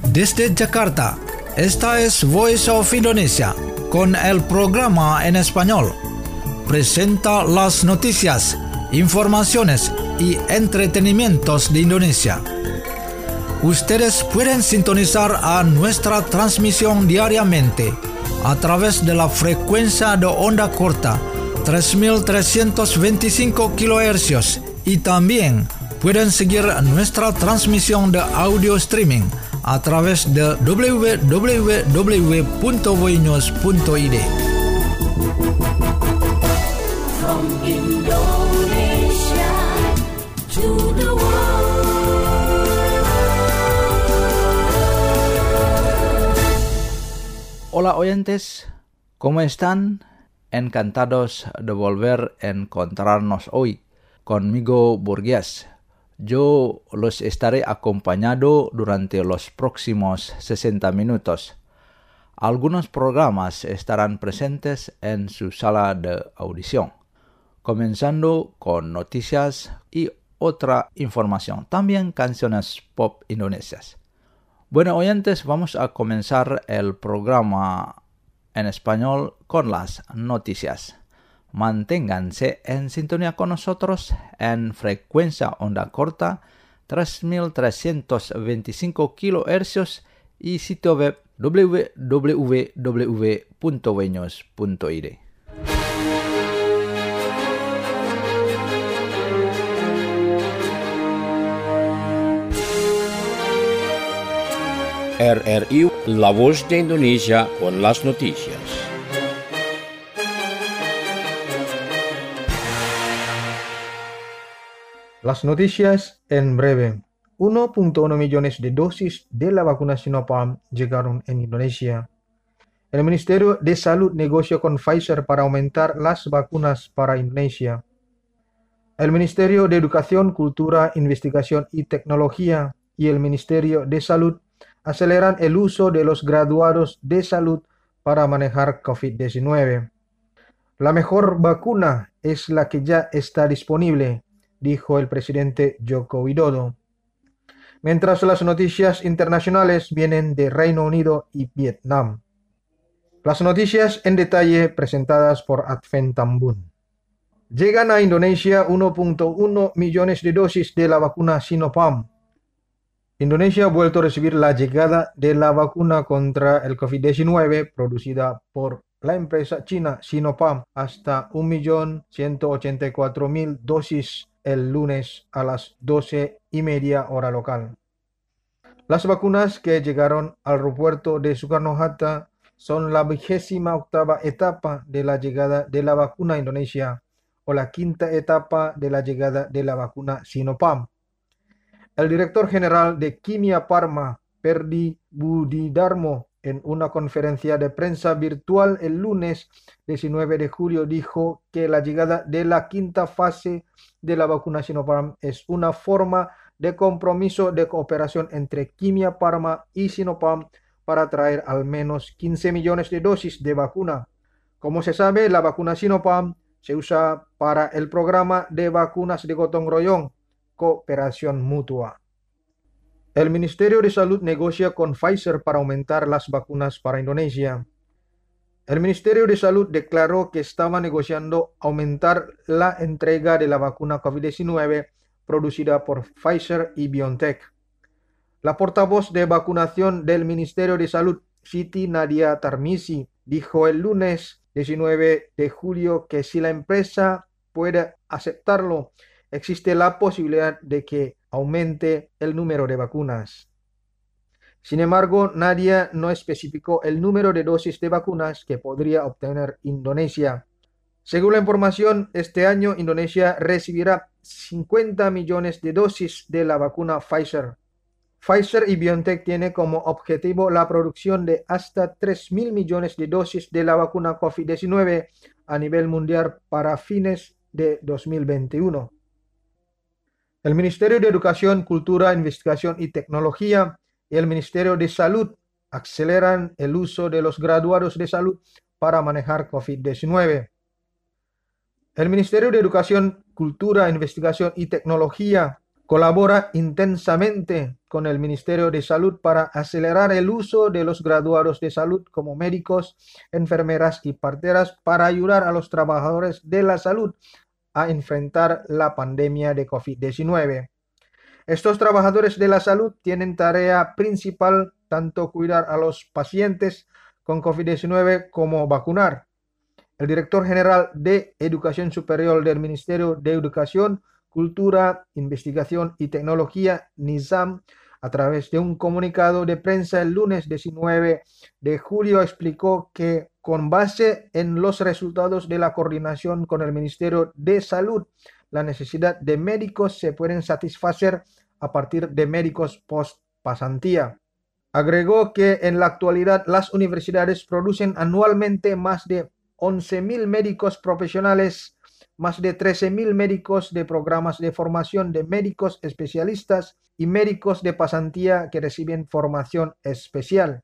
Desde Jakarta, esta es Voice of Indonesia, con el programa en español. Presenta las noticias, informaciones y entretenimientos de Indonesia. Ustedes pueden sintonizar a nuestra transmisión diariamente a través de la frecuencia de onda corta 3.325 kHz y también pueden seguir nuestra transmisión de audio streaming a través de www.voinews.id. From Indonesia to the world. Hola oyentes, ¿cómo están? Encantados de volver a encontrarnos hoy. Conmigo Burgués. Yo los estaré acompañando durante los próximos 60 minutos. Algunos programas estarán presentes en su sala de audición, comenzando con noticias y otra información, también canciones pop indonesias. Bueno, oyentes, vamos a comenzar el programa en español con las noticias. Manténganse en sintonía con nosotros en frecuencia onda corta 3.325 kHz y sitio web www.voinews.id. RRI, La Voz de Indonesia con las noticias. Las noticias en breve. 1.1 millones de dosis de la vacuna Sinopharm llegaron en Indonesia. El Ministerio de Salud negoció con Pfizer para aumentar las vacunas para Indonesia. El Ministerio de Educación, Cultura, Investigación y Tecnología y el Ministerio de Salud aceleran el uso de los graduados de salud para manejar COVID-19. La mejor vacuna es la que ya está disponible, dijo el presidente Joko Widodo. Mientras las noticias internacionales vienen de Reino Unido y Vietnam. Las noticias en detalle presentadas por Advent Tambun. Llegan a Indonesia 1.1 millones de dosis de la vacuna Sinopharm. Indonesia ha vuelto a recibir la llegada de la vacuna contra el COVID-19 producida por la empresa china Sinopharm hasta 1.184.000 dosis el lunes a las 12:30 hora local. Las vacunas que llegaron al aeropuerto de Soekarno-Hatta son la 28ª etapa de la llegada de la vacuna a Indonesia o la 5ª etapa de la llegada de la vacuna Sinopharm. El director general de Kimia Pharma, Perdi Budidarmo, en una conferencia de prensa virtual el lunes 19 de julio dijo que la llegada de la 5ª fase de la vacuna Sinopharm es una forma de compromiso de cooperación entre Kimia Pharma y Sinopharm para traer al menos 15 millones de dosis de vacuna. Como se sabe, la vacuna Sinopharm se usa para el programa de vacunas de gotong royong, cooperación mutua. El Ministerio de Salud negocia con Pfizer para aumentar las vacunas para Indonesia. El Ministerio de Salud declaró que estaba negociando aumentar la entrega de la vacuna COVID-19 producida por Pfizer y BioNTech. La portavoz de vacunación del Ministerio de Salud, Siti Nadia Tarmizi, dijo el lunes 19 de julio que si la empresa puede aceptarlo, existe la posibilidad de que aumente el número de vacunas. Sin embargo, Nadia no especificó el número de dosis de vacunas que podría obtener Indonesia. Según la información, este año Indonesia recibirá 50 millones de dosis de la vacuna Pfizer. Pfizer y BioNTech tienen como objetivo la producción de hasta 3.000 millones de dosis de la vacuna COVID-19 a nivel mundial para fines de 2021. El Ministerio de Educación, Cultura, Investigación y Tecnología y el Ministerio de Salud aceleran el uso de los graduados de salud para manejar COVID-19. El Ministerio de Educación, Cultura, Investigación y Tecnología colabora intensamente con el Ministerio de Salud para acelerar el uso de los graduados de salud como médicos, enfermeras y parteras para ayudar a los trabajadores de la salud a enfrentar la pandemia de COVID-19. Estos trabajadores de la salud tienen tarea principal tanto cuidar a los pacientes con COVID-19 como vacunar. El director general de Educación Superior del Ministerio de Educación, Cultura, Investigación y Tecnología, Nizam, a través de un comunicado de prensa el lunes 19 de julio, explicó que con base en los resultados de la coordinación con el Ministerio de Salud, la necesidad de médicos se pueden satisfacer a partir de médicos post-pasantía. Agregó que en la actualidad las universidades producen anualmente más de 11.000 médicos profesionales, más de 13.000 médicos de programas de formación de médicos especialistas y médicos de pasantía que reciben formación especial.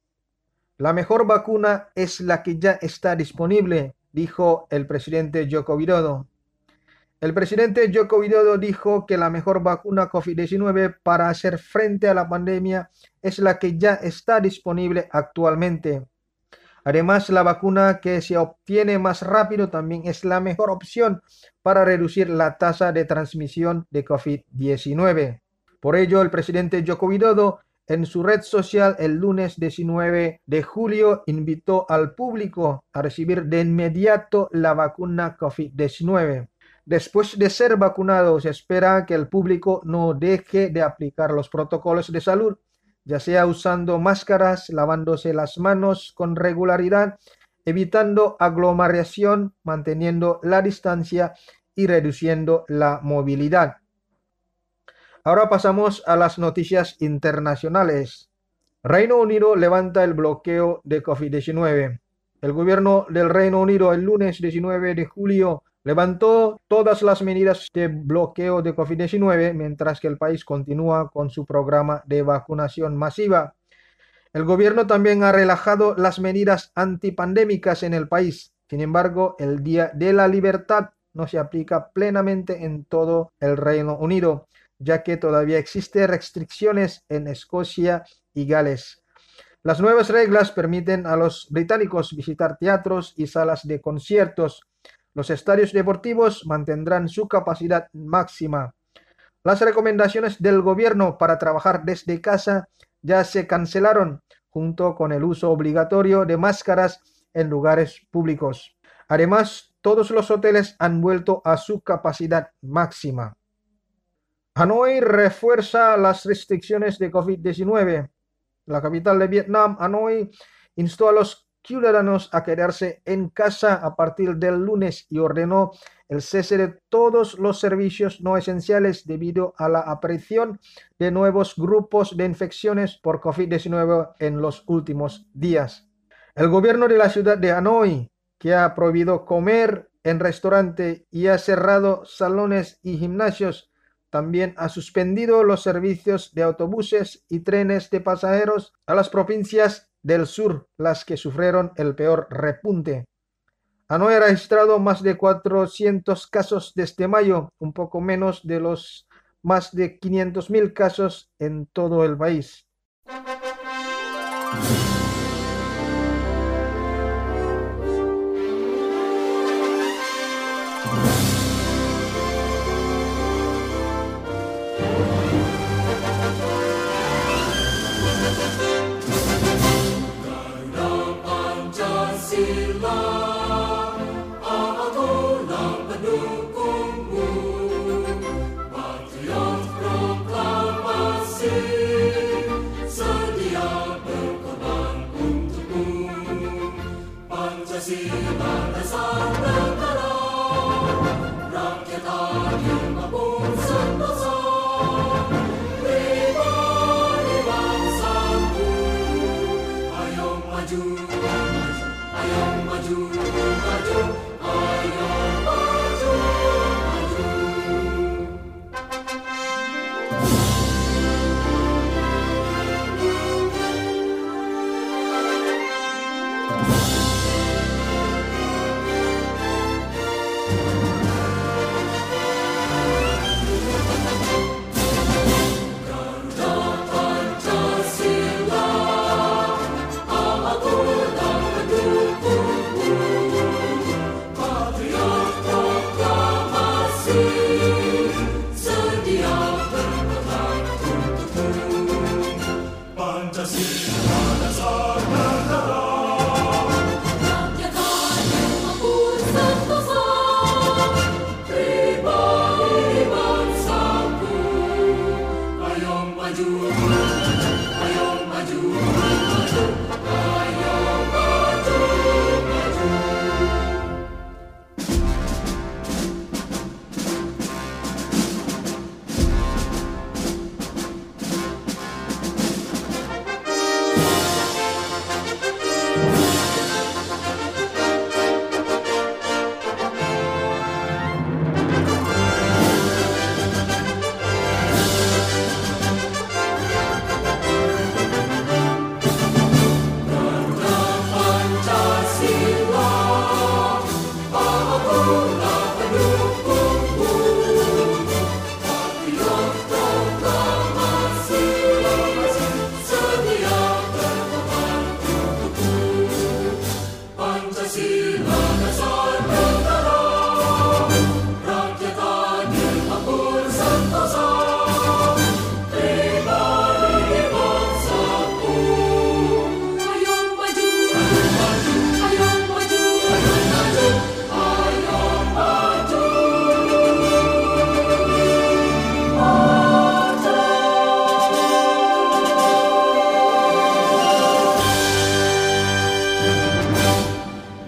La mejor vacuna es la que ya está disponible, dijo el presidente Joko Widodo. El presidente Joko Widodo dijo que la mejor vacuna COVID-19 para hacer frente a la pandemia es la que ya está disponible actualmente. Además, la vacuna que se obtiene más rápido también es la mejor opción para reducir la tasa de transmisión de COVID-19. Por ello, el presidente Joko Widodo en su red social el lunes 19 de julio invitó al público a recibir de inmediato la vacuna COVID-19. Después de ser vacunado, se espera que el público no deje de aplicar los protocolos de salud, ya sea usando máscaras, lavándose las manos con regularidad, evitando aglomeración, manteniendo la distancia y reduciendo la movilidad. Ahora pasamos a las noticias internacionales. Reino Unido levanta el bloqueo de COVID-19. El gobierno del Reino Unido el lunes 19 de julio levantó todas las medidas de bloqueo de COVID-19 mientras que el país continúa con su programa de vacunación masiva. El gobierno también ha relajado las medidas antipandémicas en el país. Sin embargo, el Día de la Libertad no se aplica plenamente en todo el Reino Unido, ya que todavía existen restricciones en Escocia y Gales. Las nuevas reglas permiten a los británicos visitar teatros y salas de conciertos. Los estadios deportivos mantendrán su capacidad máxima. Las recomendaciones del gobierno para trabajar desde casa ya se cancelaron, junto con el uso obligatorio de máscaras en lugares públicos. Además, todos los hoteles han vuelto a su capacidad máxima. Hanoi refuerza las restricciones de COVID-19. La capital de Vietnam, Hanoi, instó a los ciudadanos a quedarse en casa a partir del lunes y ordenó el cese de todos los servicios no esenciales debido a la aparición de nuevos grupos de infecciones por COVID-19 en los últimos días. El gobierno de la ciudad de Hanoi, que ha prohibido comer en restaurante y ha cerrado salones y gimnasios, también ha suspendido los servicios de autobuses y trenes de pasajeros a las provincias del sur, las que sufrieron el peor repunte. Hanoi ha registrado más de 400 casos desde mayo, un poco menos de los más de 500.000 casos en todo el país.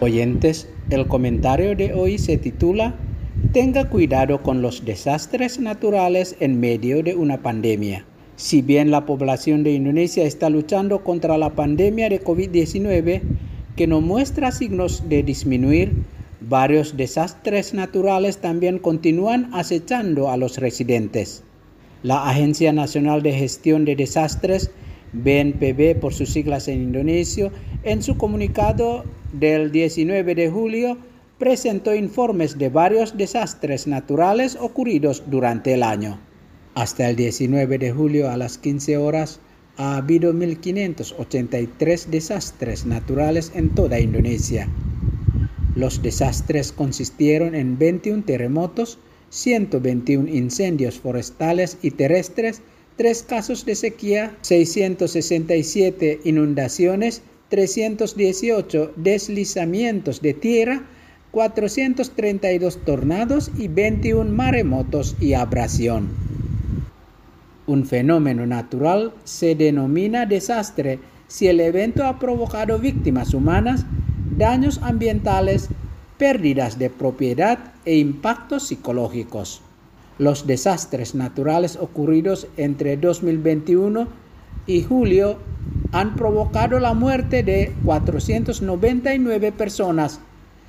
Oyentes, el comentario de hoy se titula Tenga cuidado con los desastres naturales en medio de una pandemia. Si bien la población de Indonesia está luchando contra la pandemia de COVID-19, que no muestra signos de disminuir, varios desastres naturales también continúan acechando a los residentes. La Agencia Nacional de Gestión de Desastres, BNPB por sus siglas en indonesio, en su comunicado del 19 de julio, presentó informes de varios desastres naturales ocurridos durante el año. Hasta el 19 de julio a las 15 horas ha habido 1.583 desastres naturales en toda Indonesia. Los desastres consistieron en 21 terremotos, 121 incendios forestales y terrestres, 3 casos de sequía, 667 inundaciones, 318 deslizamientos de tierra, 432 tornados y 21 maremotos y abrasión. Un fenómeno natural se denomina desastre si el evento ha provocado víctimas humanas, daños ambientales, pérdidas de propiedad e impactos psicológicos. Los desastres naturales ocurridos entre 2021 y julio han provocado la muerte de 499 personas,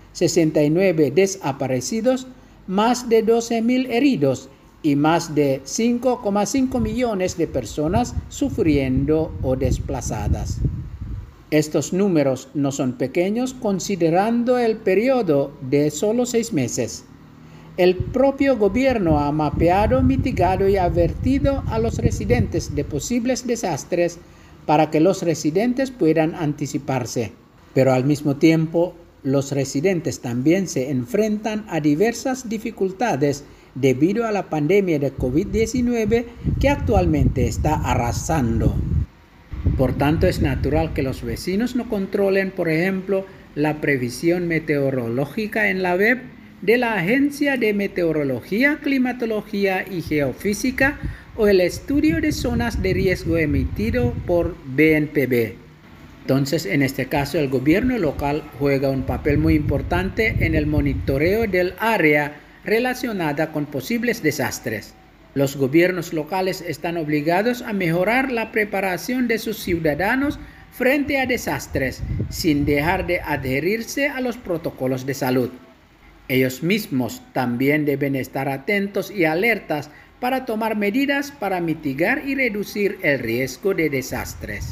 69 desaparecidos, más de 12.000 heridos y más de 5,5 millones de personas sufriendo o desplazadas. Estos números no son pequeños considerando el periodo de solo 6 meses. El propio gobierno ha mapeado, mitigado y advertido a los residentes de posibles desastres para que los residentes puedan anticiparse. Pero al mismo tiempo, los residentes también se enfrentan a diversas dificultades debido a la pandemia de COVID-19 que actualmente está arrasando. Por tanto, es natural que los vecinos no controlen, por ejemplo, la previsión meteorológica en la web de la Agencia de Meteorología, Climatología y Geofísica o el estudio de zonas de riesgo emitido por BNPB. Entonces, en este caso, el gobierno local juega un papel muy importante en el monitoreo del área relacionada con posibles desastres. Los gobiernos locales están obligados a mejorar la preparación de sus ciudadanos frente a desastres, sin dejar de adherirse a los protocolos de salud. Ellos mismos también deben estar atentos y alertas para tomar medidas para mitigar y reducir el riesgo de desastres.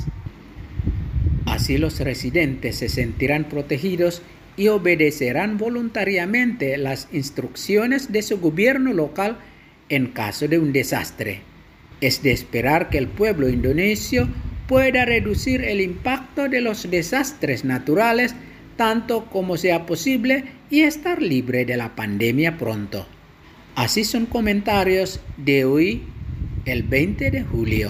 Así los residentes se sentirán protegidos y obedecerán voluntariamente las instrucciones de su gobierno local en caso de un desastre. Es de esperar que el pueblo indonesio pueda reducir el impacto de los desastres naturales tanto como sea posible y estar libre de la pandemia pronto. Así son comentarios de hoy, el 20 de julio.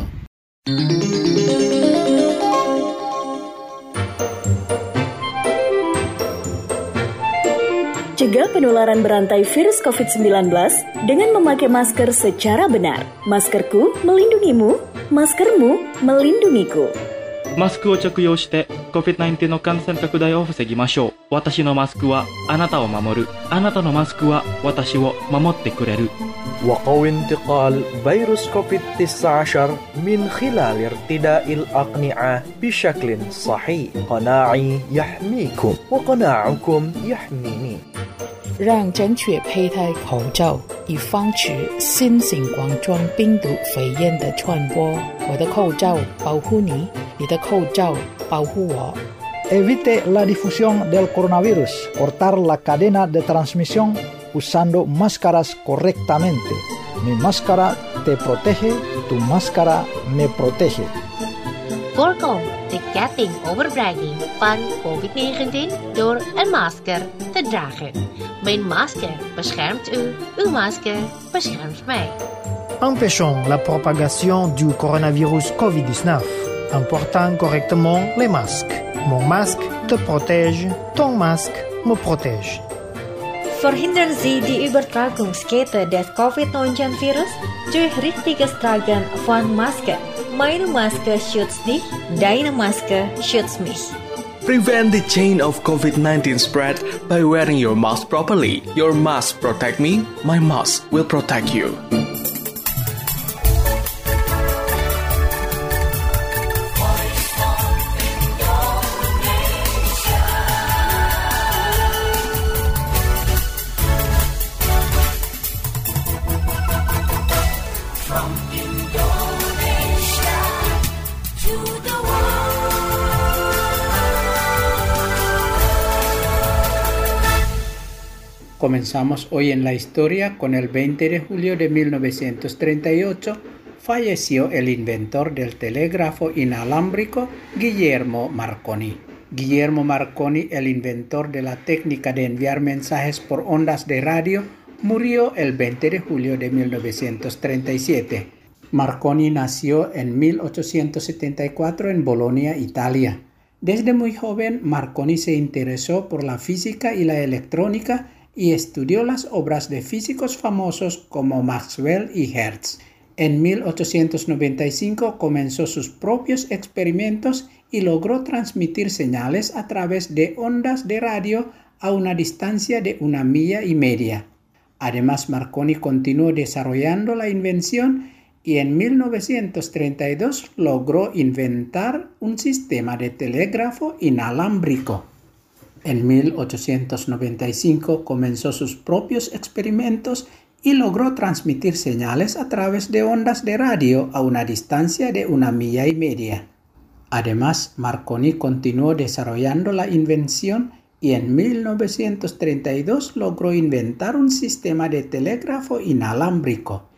Cegah penularan berantai virus COVID-19 dengan memakai masker secara benar. Maskerku melindungimu, maskermu melindungiku. マスクを着用して COVID-19 の感染拡大を防ぎましょう。私のマスクはあなたを守る。あなたのマスクは私を守ってくれる。 وقوي انتقال فيروس كوفيد-19 من خلال ارتداء الأقنعة بشكل صحيح. قناعي يحميكم وقناعكم يحميني. 让正确佩戴口罩，以防止新型冠状病毒肺炎的传播。我的口罩保护你，你的口罩保护我。 Evite la difusión del coronavirus. Cortar la cadena de transmisión usando máscaras correctamente. Mi máscara te protege, tu máscara me protege. Voorkom de ketting overbrenging van COVID-19 door een masker te dragen. Mijn masker beschermt u, uw masker beschermt mij. Empêchons la propagation du coronavirus COVID-19 en portant correctement les masques. Mon masque te protège, ton masque me protège. Verhindern Sie die Übertragungskette des COVID-19-Virus durch richtiges Tragen von Masken. Meine Maske schützt dich, deine Maske schützt mich. Prevent the chain of COVID-19 spread by wearing your mask properly. Your mask protect me, my mask will protect you. Comenzamos hoy en la historia con el 20 de julio de 1938, falleció el inventor del telégrafo inalámbrico Guillermo Marconi. Guillermo Marconi, el inventor de la técnica de enviar mensajes por ondas de radio, murió el 20 de julio de 1937. Marconi nació en 1874 en Bolonia, Italia. Desde muy joven, Marconi se interesó por la física y la electrónica y estudió las obras de físicos famosos como Maxwell y Hertz. En 1895 comenzó sus propios experimentos y logró transmitir señales a través de ondas de radio a una distancia de 1,5 millas. Además, Marconi continuó desarrollando la invención y en 1932 logró inventar un sistema de telégrafo inalámbrico. En 1895 comenzó sus propios experimentos y logró transmitir señales a través de ondas de radio a una distancia de 1,5 millas. Además, Marconi continuó desarrollando la invención y en 1932 logró inventar un sistema de telégrafo inalámbrico.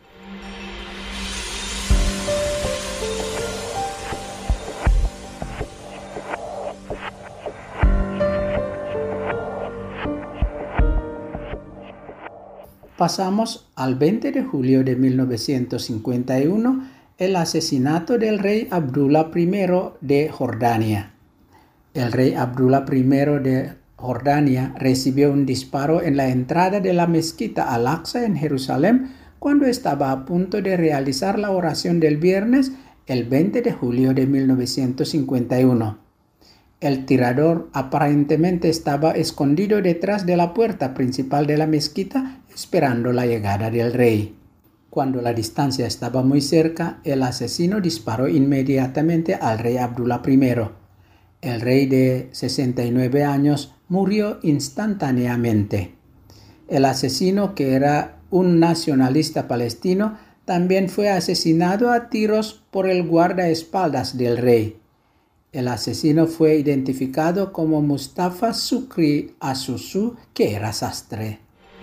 Pasamos al 20 de julio de 1951, el asesinato del rey Abdullah I de Jordania. El rey Abdullah I de Jordania recibió un disparo en la entrada de la mezquita Al-Aqsa en Jerusalén cuando estaba a punto de realizar la oración del viernes, el 20 de julio de 1951. El tirador aparentemente estaba escondido detrás de la puerta principal de la mezquita esperando la llegada del rey. Cuando la distancia estaba muy cerca, el asesino disparó inmediatamente al rey Abdullah I. El rey de 69 años murió instantáneamente. El asesino, que era un nacionalista palestino, también fue asesinado a tiros por el guardaespaldas del rey. El asesino fue identificado como Mustafa Shukri Asusu, que era sastre.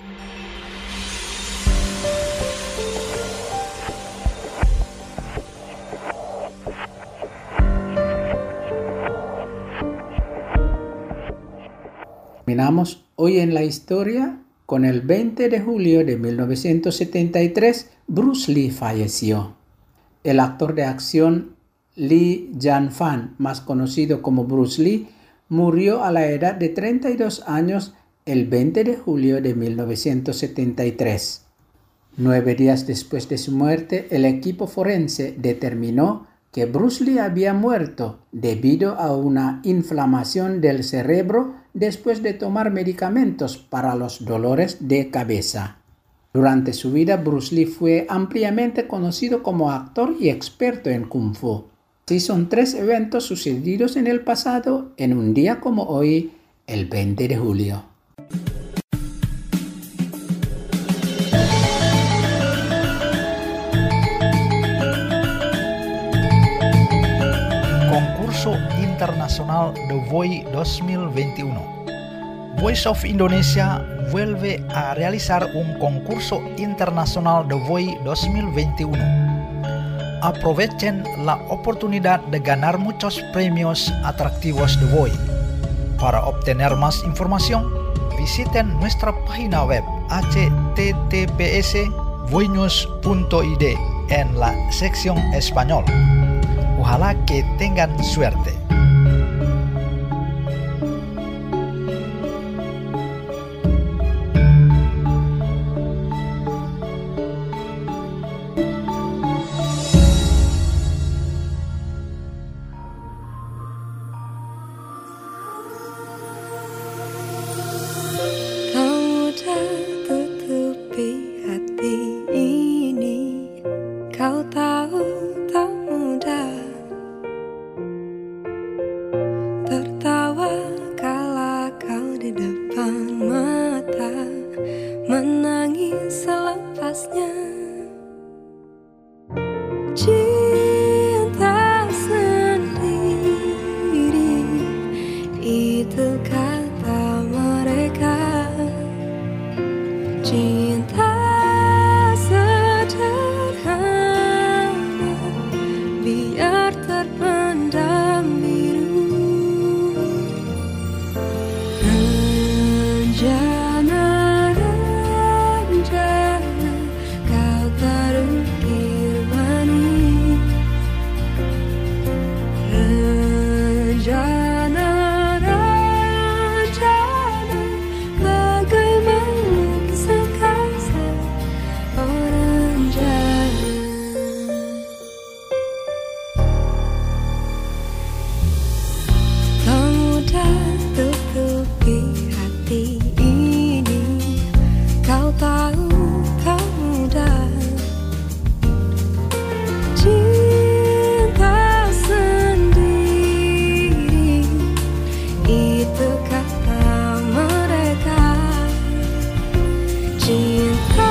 Terminamos hoy en la historia con el 20 de julio de 1973, Bruce Lee falleció. El actor de acción Lee Jan-fan, más conocido como Bruce Lee, murió a la edad de 32 años el 20 de julio de 1973. 9 días después de su muerte, el equipo forense determinó que Bruce Lee había muerto debido a una inflamación del cerebro después de tomar medicamentos para los dolores de cabeza. Durante su vida, Bruce Lee fue ampliamente conocido como actor y experto en Kung Fu. Así son 3 eventos sucedidos en el pasado en un día como hoy, el 20 de julio. Concurso Internacional de VOY 2021. Voice of Indonesia vuelve a realizar un concurso internacional de VOY 2021. Aprovechen la oportunidad de ganar muchos premios atractivos de VOY. Para obtener más información, visiten nuestra página web https://voynews.id en la sección español. Ojalá que tengan suerte. jelasnya cinta sendiri, itu kata mereka. Cinta sederhana, biar terpendam biru. Rencana-rencana kau terukir manis. Rencana-rencana bagai melukis angkasa. Oh rencana, tak mudah tutupi hati ini. Kau tahu tak mudah. Cinta sendiri, itu kata mereka. Cinta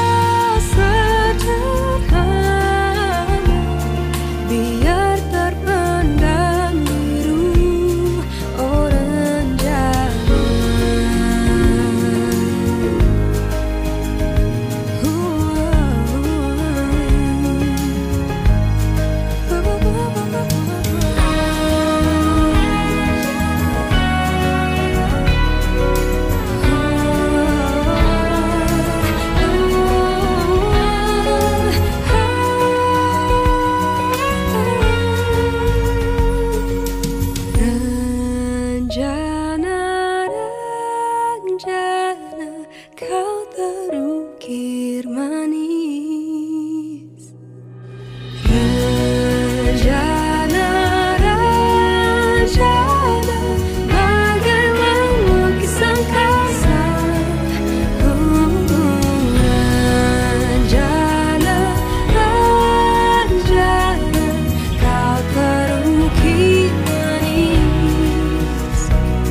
sederhana, biar terpendam biru. Oh rencana, rencana-rencana kau terukir manis. Rencana-rencana bagai melukis angkasa. Rencana-rencana kau terukir manis.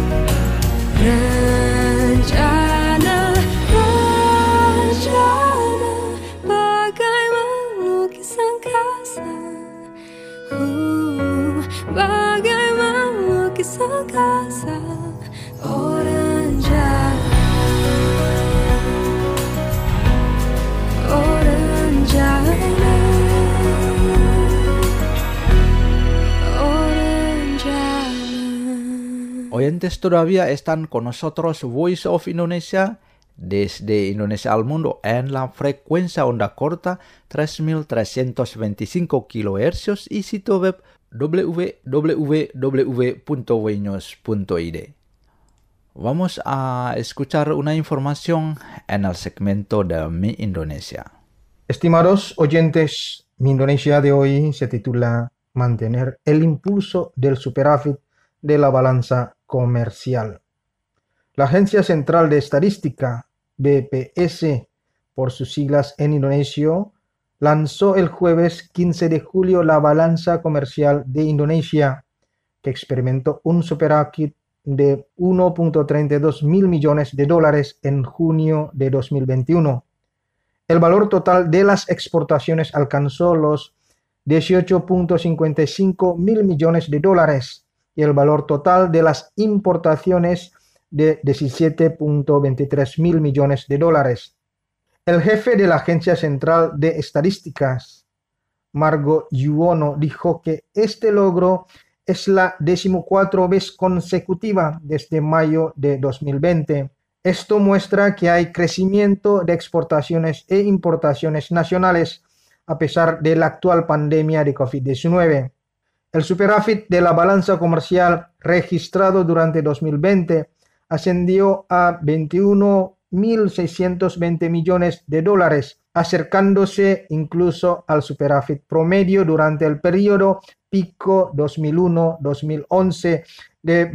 Rencana-rencana bagai melukis angkasa. Bagai melukis angkasa. Oh rencana, oh rencana, oh rencana. Oyentes todavía están con nosotros Voice of Indonesia desde Indonesia al mundo en la frecuencia onda corta 3325 kHz y sitio web www.voinews.id. Vamos a escuchar una información en el segmento de Mi Indonesia. Estimados oyentes, Mi Indonesia de hoy se titula Mantener el impulso del superávit de la balanza comercial. La Agencia Central de Estadística, BPS, por sus siglas en indonesio, lanzó el jueves 15 de julio la balanza comercial de Indonesia, que experimentó un superávit de 1.32 mil millones de dólares en junio de 2021. El valor total de las exportaciones alcanzó los 18.55 mil millones de dólares y el valor total de las importaciones de 17.23 mil millones de dólares. El jefe de la Agencia Central de Estadísticas, Margo Yuwono, dijo que este logro es la 14ª vez consecutiva desde mayo de 2020. Esto muestra que hay crecimiento de exportaciones e importaciones nacionales a pesar de la actual pandemia de COVID-19. El superávit de la balanza comercial registrado durante 2020 ascendió a 21.620 millones de dólares, acercándose incluso al superávit promedio durante el periodo pico 2001-2011 de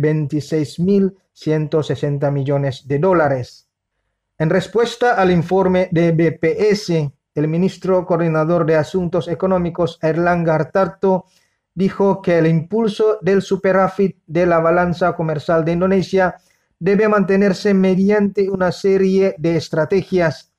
26.160 millones de dólares. En respuesta al informe de BPS, el ministro coordinador de Asuntos Económicos, Airlangga Hartarto, dijo que el impulso del superávit de la balanza comercial de Indonesia debe mantenerse mediante una serie de estrategias,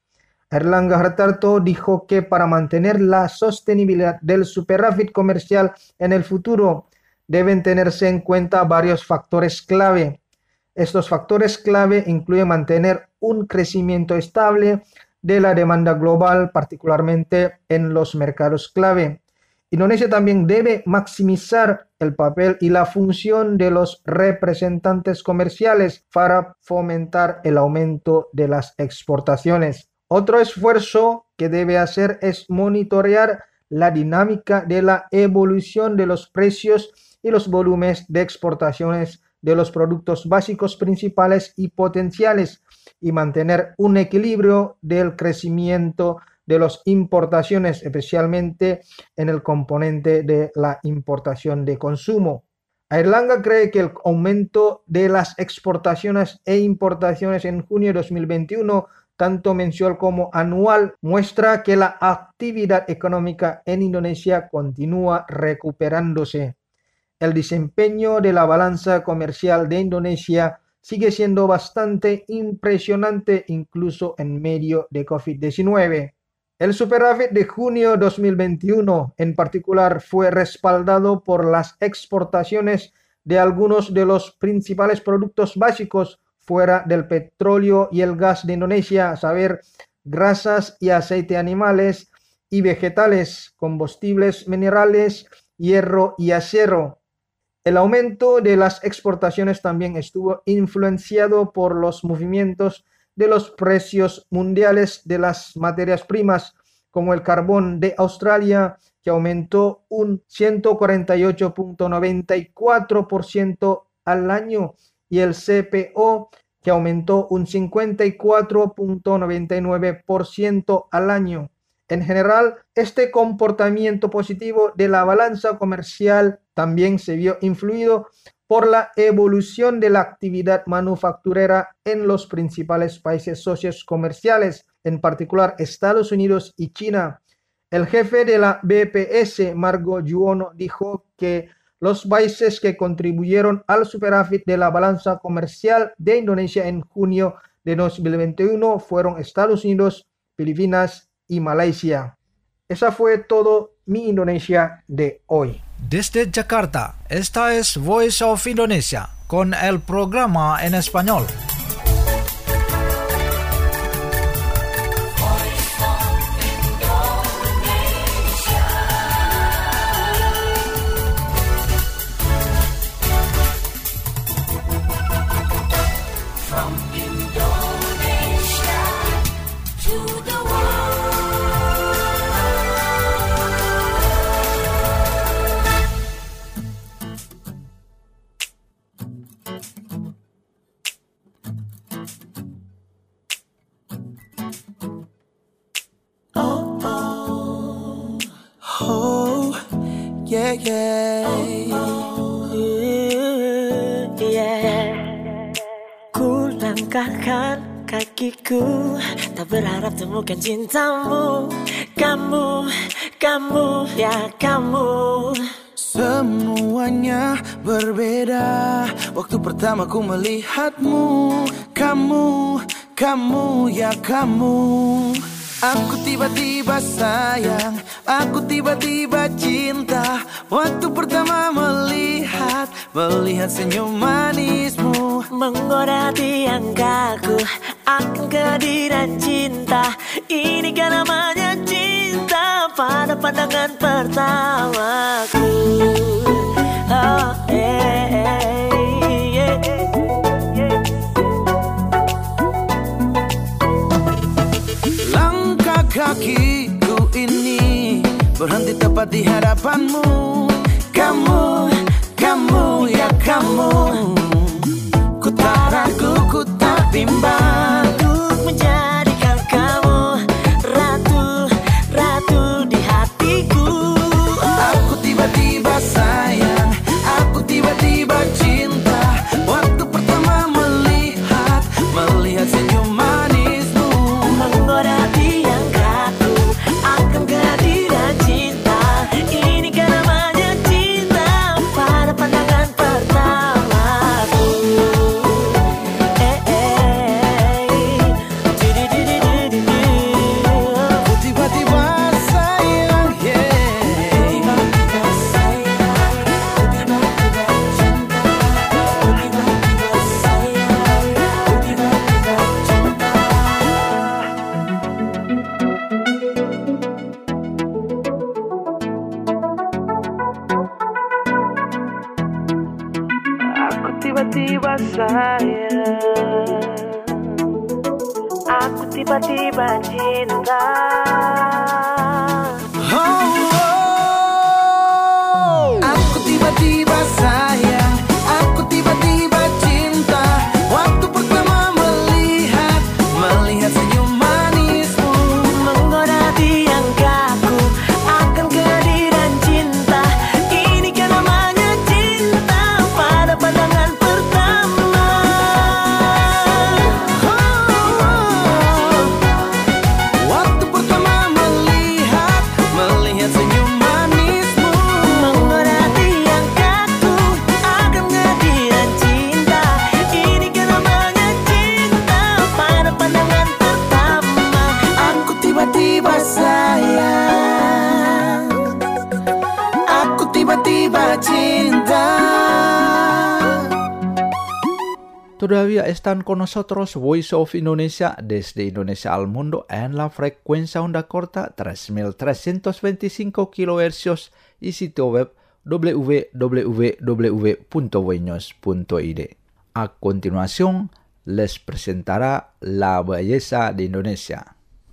Airlangga Hartarto dijo que para mantener la sostenibilidad del superávit comercial en el futuro deben tenerse en cuenta varios factores clave. Estos factores clave incluyen mantener un crecimiento estable de la demanda global, particularmente en los mercados clave. Indonesia también debe maximizar el papel y la función de los representantes comerciales para fomentar el aumento de las exportaciones. Otro esfuerzo que debe hacer es monitorear la dinámica de la evolución de los precios y los volúmenes de exportaciones de los productos básicos principales y potenciales y mantener un equilibrio del crecimiento de las importaciones, especialmente en el componente de la importación de consumo. Airlangga cree que el aumento de las exportaciones e importaciones en junio de 2021, tanto mensual como anual, muestra que la actividad económica en Indonesia continúa recuperándose. El desempeño de la balanza comercial de Indonesia sigue siendo bastante impresionante incluso en medio de COVID-19. El superávit de junio 2021 en particular fue respaldado por las exportaciones de algunos de los principales productos básicos fuera del petróleo y el gas de Indonesia, a saber, grasas y aceite animales y vegetales, combustibles minerales, hierro y acero. El aumento de las exportaciones también estuvo influenciado por los movimientos de los precios mundiales de las materias primas, como el carbón de Australia, que aumentó un 148.94% al año, y el CPO, que aumentó un 54.99% al año. En general, este comportamiento positivo de la balanza comercial también se vio influido por la evolución de la actividad manufacturera en los principales países socios comerciales, en particular Estados Unidos y China. El jefe de la BPS, Margo Juwono, dijo que los países que contribuyeron al superávit de la balanza comercial de Indonesia en junio de 2021 fueron Estados Unidos, Filipinas y Malaysia. Esa fue todo mi Indonesia de hoy. Desde Jakarta, esta es Voice of Indonesia con el programa en español. Ku langkahkan kakiku, tak berharap temukan cintamu. Kamu, ya kamu. Semuanya berbeda waktu pertama ku melihatmu. Kamu, ya kamu. Aku tiba-tiba sayang, aku tiba-tiba cinta waktu pertama melihat senyum manismu. Menggoda tiang kaku akan kehadiran cinta. Ini kan namanya cinta pada pandangan pertamaku. Oh, Kakiku ini berhenti tepat di hadapanmu. Kamu, ya kamu. Ku tak ragu, ku tak bimbang untuk menjadikan kamu ratu di hatiku. Aku tiba-tiba sayang, aku tiba-tiba cinta waktu pertama melihat senyum manismu. Menggoda tiang kaku akan kehadiran cinta. Ini kan namanya cinta pada pandangan pertamaku. aku tiba-tiba cinta. Aku tiba-tiba sayang, aku tiba-tiba cinta. Waktu pertama melihat senyum manismu, menggoda tiang kaku akan kehadiran cinta. Ini kan namanya cinta pada pandangan pertama. Waktu pertama melihat senyum manismu, menggoda tiang kaku akan kehadiran cinta. Ini kan namanya cinta pada pandangan pertama. aku tiba-tiba sayang, aku tiba-tiba cinta. Todavía están con nosotros Voice of Indonesia desde Indonesia al mundo en la frecuencia onda corta 3325 kHz y sitio web www.voinews.id. A continuación, les presentará La Belleza de Indonesia.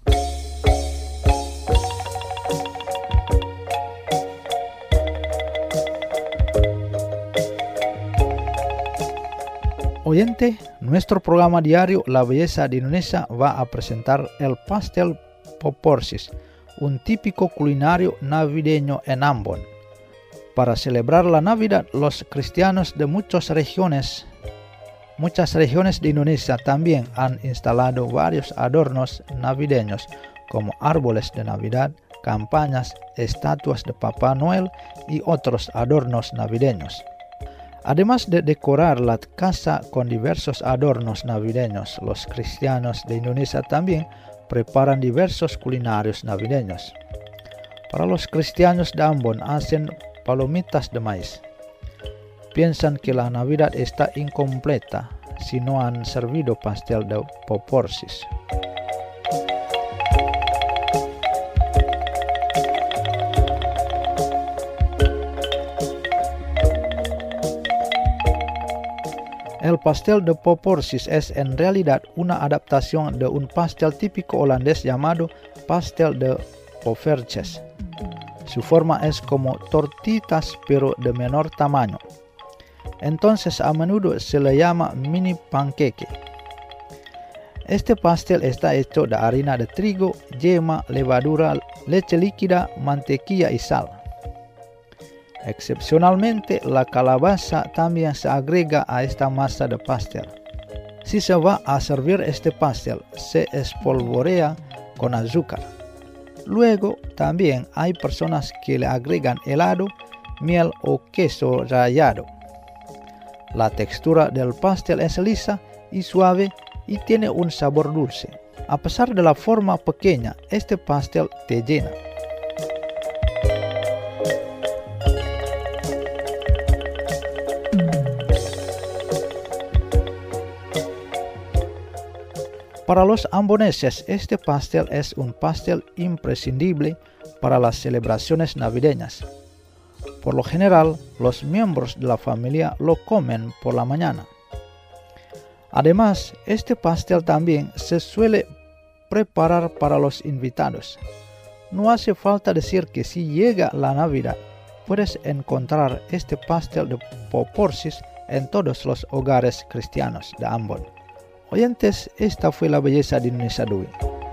Oyente, nuestro programa diario La Belleza de Indonesia va a presentar el pastel Poporsis, un típico culinario navideño en Ambon. Para celebrar la Navidad, los cristianos de muchas regiones de Indonesia también han instalado varios adornos navideños como árboles de Navidad, campañas, estatuas de Papá Noel y otros adornos navideños. Además de decorar la casa con diversos adornos navideños, los cristianos de Indonesia también preparan diversos culinarios navideños. Para los cristianos de Ambon hacen palomitas de maíz. Piensan que la Navidad está incompleta si no han servido pastel de Poporsis. El pastel de Poporsis es en realidad una adaptación de un pastel típico holandés llamado pastel de Povertjes. Su forma es como tortitas pero de menor tamaño. Entonces a menudo se le llama mini panqueque. Este pastel está hecho de harina de trigo, yema, levadura, leche líquida, mantequilla y sal. Excepcionalmente, la calabaza también se agrega a esta masa de pastel. Si se va a servir este pastel, se espolvorea con azúcar. Luego, también hay personas que le agregan helado, miel o queso rallado. La textura del pastel es lisa y suave y tiene un sabor dulce. A pesar de la forma pequeña, este pastel te llena. Para los amboneses, este pastel es un pastel imprescindible para las celebraciones navideñas. Por lo general, los miembros de la familia lo comen por la mañana. Además, este pastel también se suele preparar para los invitados. No hace falta decir que si llega la Navidad, puedes encontrar este pastel de Poporsis en todos los hogares cristianos de Ambon. Oyentes, esta fue La Belleza de Indonesia de hoy.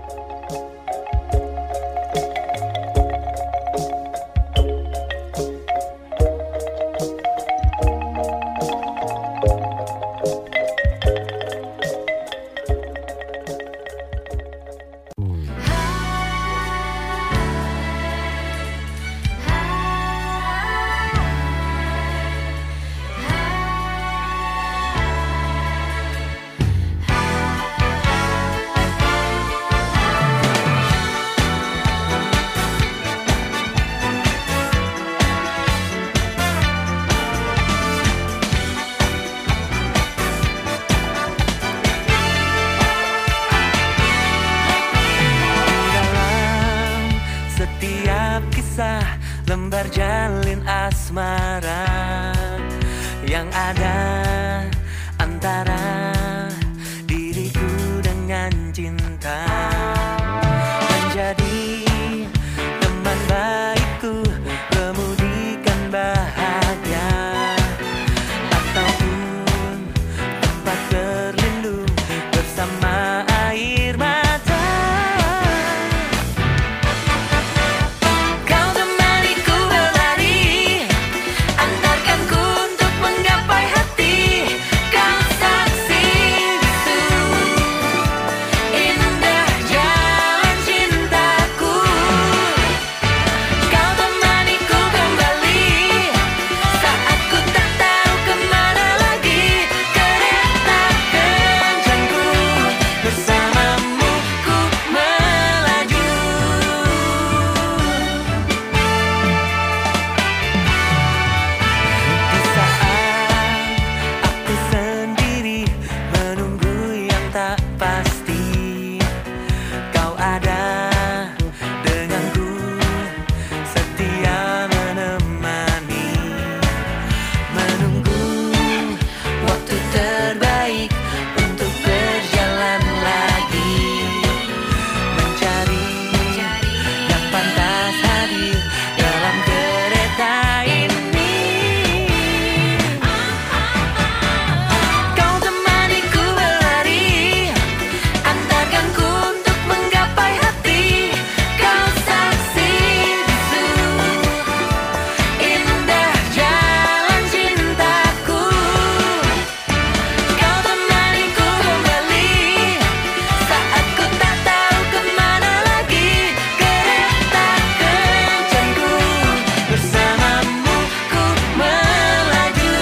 lembar jalin asmara yang ada antara diriku dengan cinta. tetap menjadi teman baikku, kemudikan bahagia, ataupun tempat berlindung bersama air mata. Kau temaniku berlari, antarkanku untuk menggapai hati. Kau saksi bisu indah jalan cintaku. Kau temaniku kembali saat ku tak tahu kemana lagi. Kereta kencangku bersamamu ku melaju. Di saat aku sendiri menunggu yang tak pasti, kau ada denganku, setia menemani, menunggu waktu terbaik untuk berjalan lagi, mencari yang pantas hadir dalam kereta ini. Kau temaniku berlari, antarkanku untuk menggapai hati. Kau saksi bisu indah jalan cintaku. Kau temaniku kembali saat ku tak tahu kemana lagi. Kereta kencangku bersamamu ku melaju.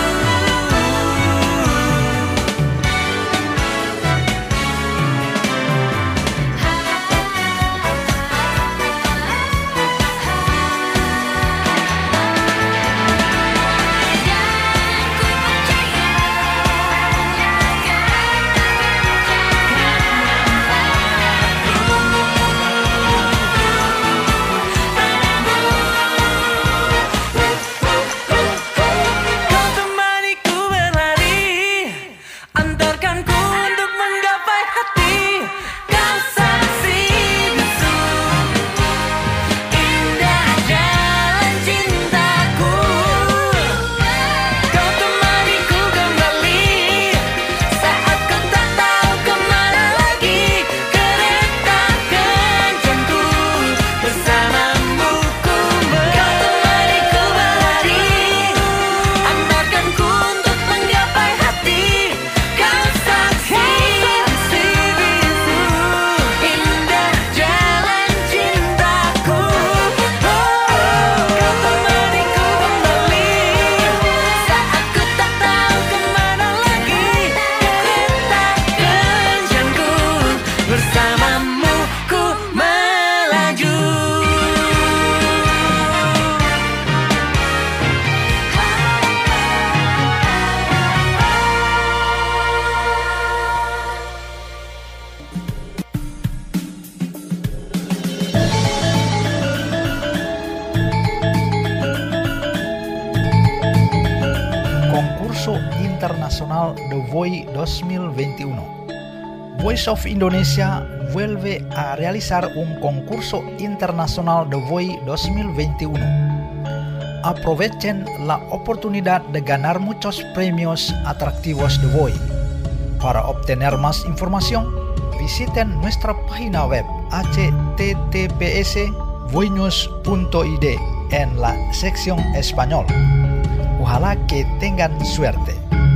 Kau temaniku berlari, antarkanku untuk menggapai hati. Kau saksi bisu indah jalan cintaku. Kau temaniku kembali saat ku tak tahu kemana lagi. Kereta kencangku bersamamu ku melaju. Kau temaniku berlari, antarkanku untuk menggapai hati. Kau saksi bisu indah jalan cintaku. Kau temaniku kembali saat ku tak tahu kemana lagi. Kereta kencangku bersamamu ku melaju. Concurso Internacional de Voy 2021. Voice of Indonesia vuelve a realizar un concurso internacional de Voy 2021. Aprovechen la oportunidad de ganar muchos premios atractivos de Voy. Para obtener más información, visiten nuestra página web https://voinews.id en la sección español. Ojalá que tengan suerte.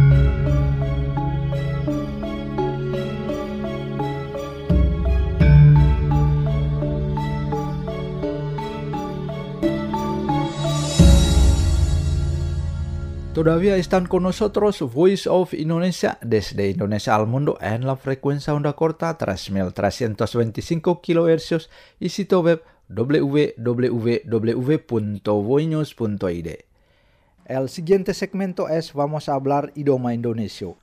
Todavía están con nosotros Voice of Indonesia desde Indonesia al mundo en la frecuencia onda corta 3325 kHz y sitio web www.voinews.id. El siguiente segmento es Vamos a hablar idioma Indonesia.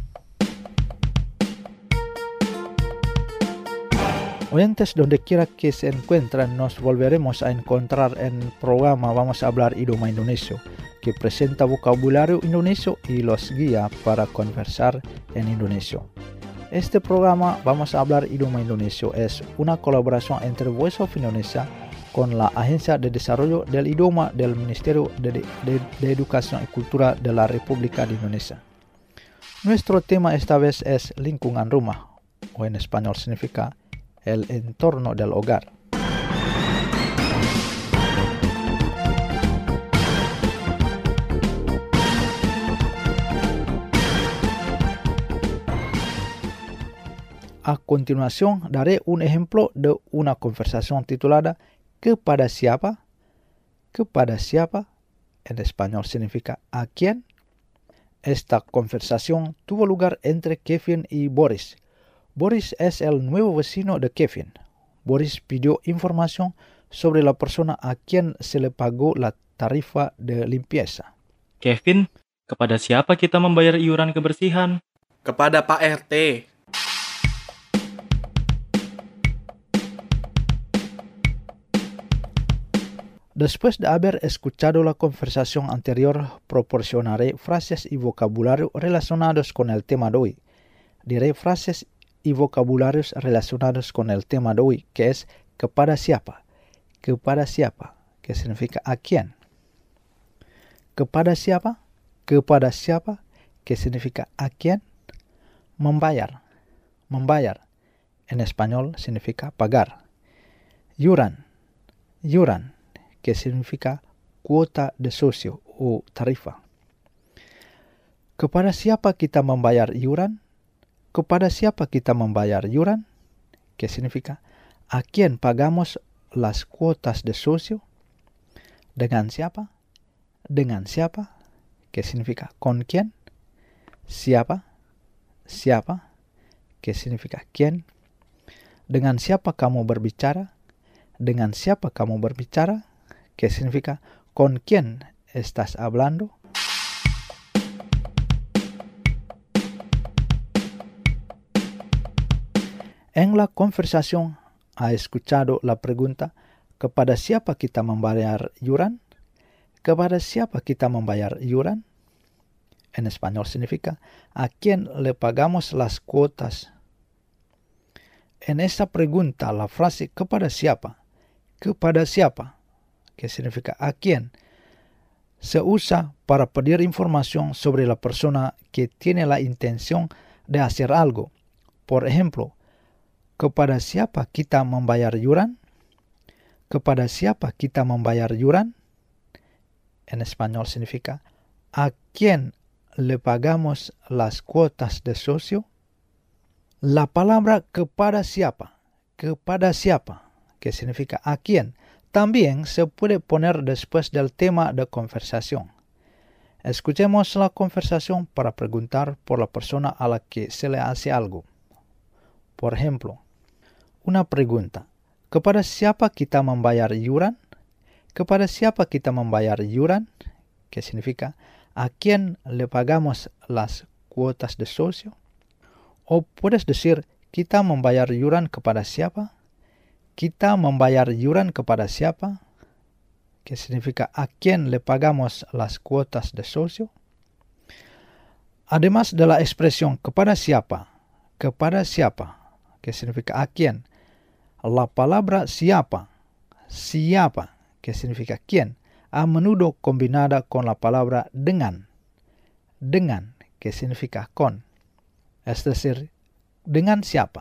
Oyentes donde quiera que se encuentren, nos volveremos a encontrar en el programa Vamos a hablar idioma Indonesia, que presenta vocabulario indonesio y los guía para conversar en Indonesia. Este programa Vamos a hablar idioma Indonesia es una colaboración entre Voice of Indonesia con la Agencia de Desarrollo del Idioma del Ministerio de Educación y Cultura de la República de Indonesia. Nuestro tema esta vez es lingkungan rumah, o en español significa el entorno del hogar. A continuación daré un ejemplo de una conversación titulada ¿Kepada siapa? ¿Kepada siapa? En español significa ¿a quién? Esta conversación tuvo lugar entre Kevin y Boris. Boris es el nuevo vecino de Kevin. Boris pidió información sobre la persona a quien se le pagó la tarifa de limpieza. Kevin, kepada siapa kita membayar iuran kebersihan? Kepada Pak RT. Después de haber escuchado la conversación anterior, proporcionaré frases y vocabulario relacionados con el tema de hoy. Diré frases y vocabularios relacionados con el tema de hoy, que es kepada siapa. Kepada siapa, que significa ¿a quién? Kepada siapa? Kepada siapa, que significa ¿a quién? Membayar. Membayar. En español significa pagar. Yuran. Yuran, que significa cuota de socio o tarifa. Kepada siapa kita membayar iuran? Kepada siapa kita membayar iuran? Que significa ¿a quién pagamos las cuotas de socio? ¿Dengan siapa? ¿Dengan siapa? Que significa ¿con quién? Siapa? Siapa? Que significa ¿quién? ¿Dengan siapa kamu berbicara? ¿Dengan siapa kamu berbicara? Que significa ¿con quién estás hablando? En la conversación ha escuchado la pregunta ¿kepada siapa kita membayar iuran? ¿Kepada siapa kita membayar iuran? En español significa ¿a quién le pagamos las cuotas? En esta pregunta la frase ¿kepada siapa? ¿Kepada siapa? Que significa ¿a quién? Se usa para pedir información sobre la persona que tiene la intención de hacer algo. Por ejemplo, ¿kepada siapa kita membayar iuran? ¿Kepada siapa kita membayar iuran? En español significa ¿a quién le pagamos las cuotas de socio? La palabra kepada siapa, que significa ¿a quién?, también se puede poner después del tema de conversación. Escuchemos la conversación para preguntar por la persona a la que se le hace algo. Por ejemplo, una pregunta. ¿Kepada siapa kita membayar iuran? ¿Kepada siapa kita membayar iuran? Que significa ¿a quién le pagamos las cuotas de socio? O puedes decir ¿kita membayar iuran kepada siapa? ¿Kita membayar iuran kepada siapa? Que significa ¿a quién le pagamos las cuotas de socio? Además de la expresión kepada siapa, que significa ¿a quién?, la palabra siapa, que significa ¿quién?, a menudo combinada con la palabra dengan, que significa con. Es decir, dengan siapa,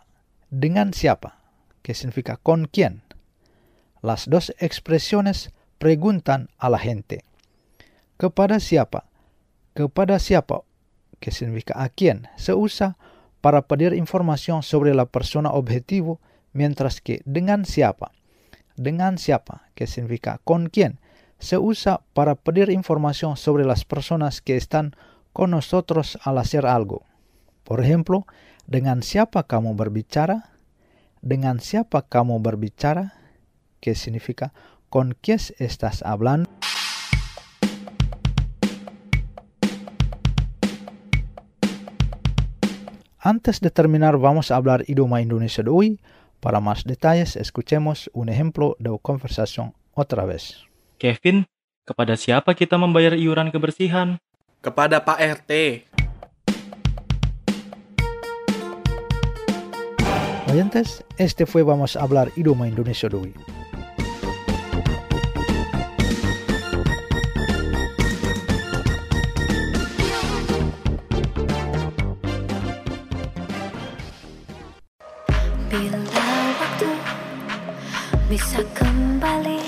que significa ¿con quién? Las dos expresiones preguntan a la gente. ¿Kepada siapa? Que significa ¿a quién?, se usa para pedir información sobre la persona objetivo, mientras que dengan siapa, que significa ¿con quién?, se usa para pedir información sobre las personas que están con nosotros al hacer algo. Por ejemplo, ¿dengan siapa kamu berbicara? ¿Dengan siapa kamu berbicara? Que significa ¿con quién estás hablando? Antes de terminar, vamos a hablar idioma Indonesia de hoy. Para más detalles, escuchemos un ejemplo de conversación otra vez. Kevin, kepada siapa kita membayar iuran kebersihan? Kepada Pak RT. oyentes, este fue Vamos a hablar idioma Indonesia de hoy. Bila waktu bisa kembali,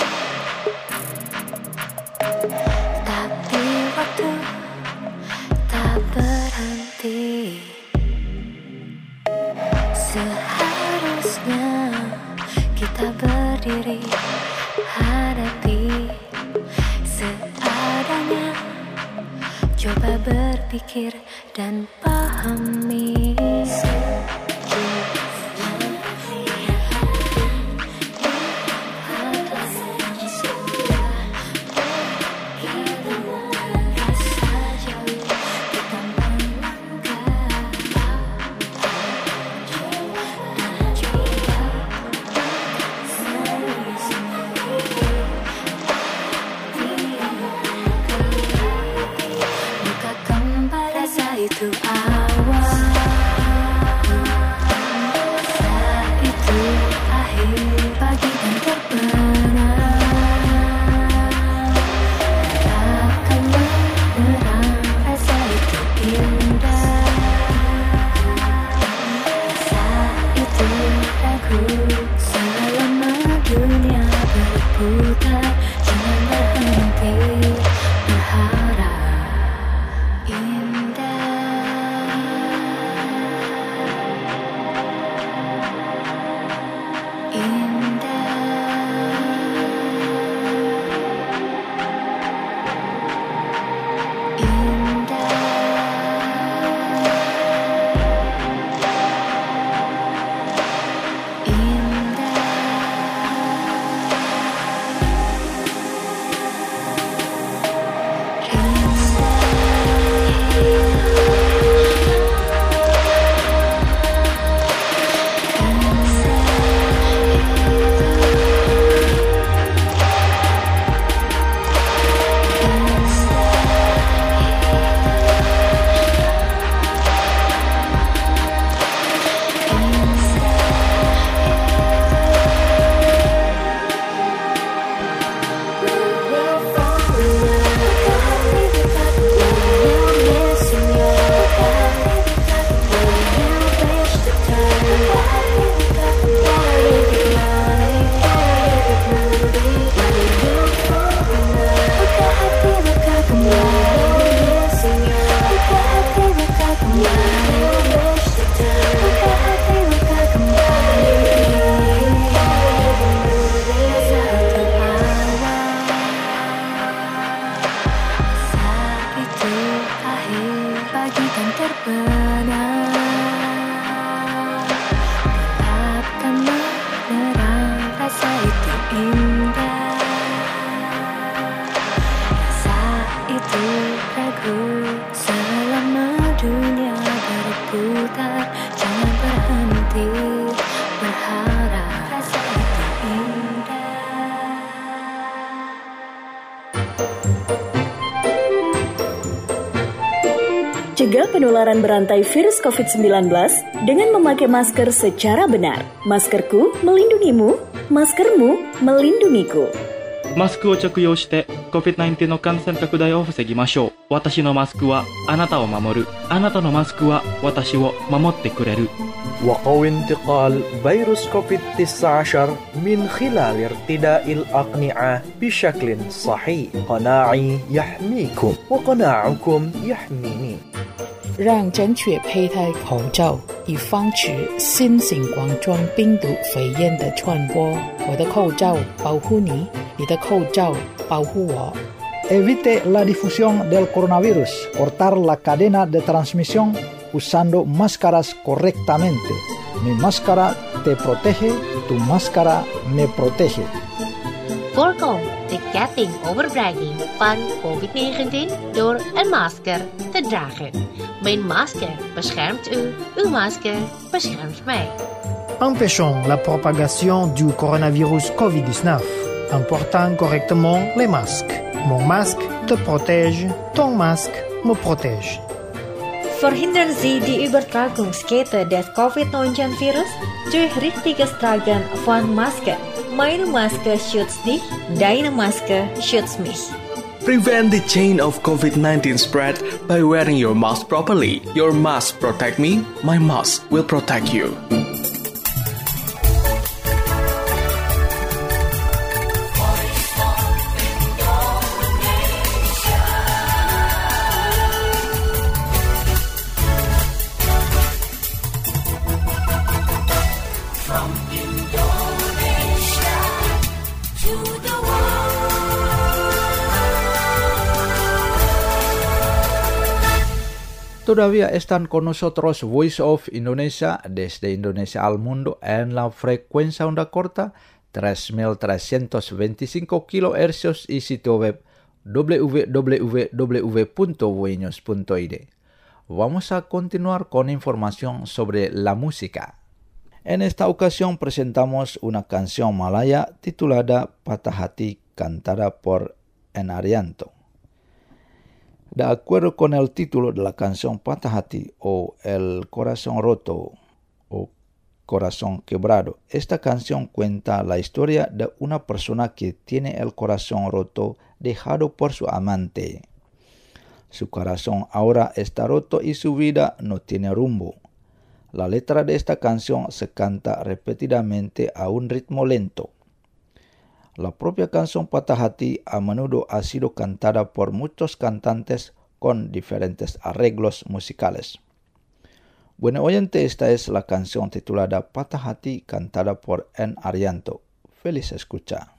tapi waktu tak berhenti. Seharusnya kita berdiri, hadapi seadanya, coba berpikir dan pahami. Itu awal, saat itu akhir bagikan terbenam. Harapkan menerang, rasa itu indah. Saat itu ragu, selama dunia berputar, jangan berhenti berharap. Cegah penularan berantai virus COVID-19 dengan memakai masker secara benar. Maskerku melindungimu, maskermu melindungiku. マスクを着用して COVID-19 の感染拡大を防ぎましょう。私のマスクはあなたを守る。あなたのマスクは私を守ってくれる。 وقوي انتقال فيروس كوفيد-19 من خلال ارتداء الأقنعة بشكل صحيح. قناعي يحميكم وقناعكم يحميني. 让正确佩戴口罩，以防止新型冠状病毒肺炎的传播。我的口罩保护你，你的口罩保护我。 Evite la difusión del coronavirus. Cortar la cadena de transmisión usando máscaras correctamente. Mi máscara te protege, tu máscara me protege. Voorkom de ketting overbragging van COVID-19 door een masker te dragen. Mijn masker beschermt u, uw masker beschermt mij. Empêchons la propagation du coronavirus COVID-19 en portant correctement les masques. Mon masque te protège, ton masque me protège. Verhindern Sie die Übertragungskette des Covid-19-Virus durch richtiges Tragen von Maske. Meine Maske schützt dich, deine Maske schützt mich. Prevent the chain of COVID-19 spread by wearing your mask properly. Your mask protect me, my mask will protect you. From Indonesia to the Todavía están con nosotros Voice of Indonesia desde Indonesia al mundo en la frecuencia onda corta 3325 kHz y sitio web www.voinews.id. Vamos a continuar con información sobre la música. En esta ocasión presentamos una canción malaya titulada Patah Hati cantada por Enarianto. De acuerdo con el título de la canción Patah Hati o El Corazón Roto o Corazón Quebrado, esta canción cuenta la historia de una persona que tiene el corazón roto dejado por su amante. Su corazón ahora está roto y su vida no tiene rumbo. La letra de esta canción se canta repetidamente a un ritmo lento. La propia canción Patah Hati a menudo ha sido cantada por muchos cantantes con diferentes arreglos musicales. Bueno oyente, esta es la canción titulada Patah Hati cantada por Enarianto. Feliz escucha.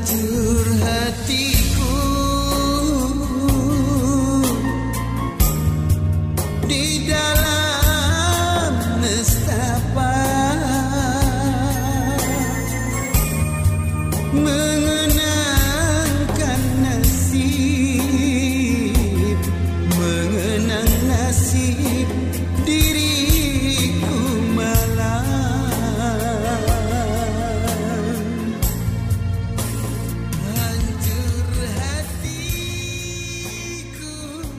hancur hatiku di dalam nestapa, mengenangkan nasib, mengenang nasib diriku malam hancur hatiku.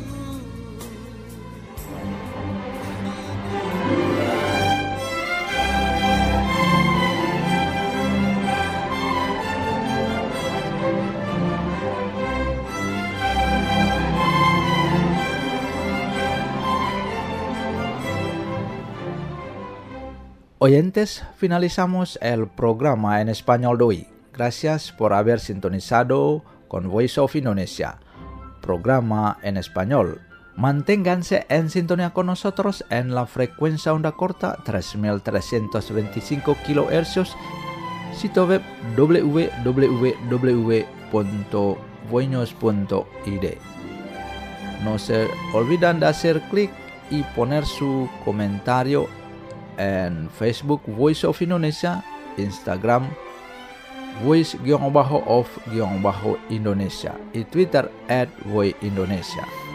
Oyentes, finalizamos el programa en español de hoy. Gracias por haber sintonizado con Voice of Indonesia, programa en español. Manténganse en sintonía con nosotros en la frecuencia onda corta 3325 kHz, sitio web www.voinos.id. No se olviden de hacer clic y poner su comentario en Facebook Voice of Indonesia, Instagram Voice_of_Indonesia y Twitter @voiceindonesia.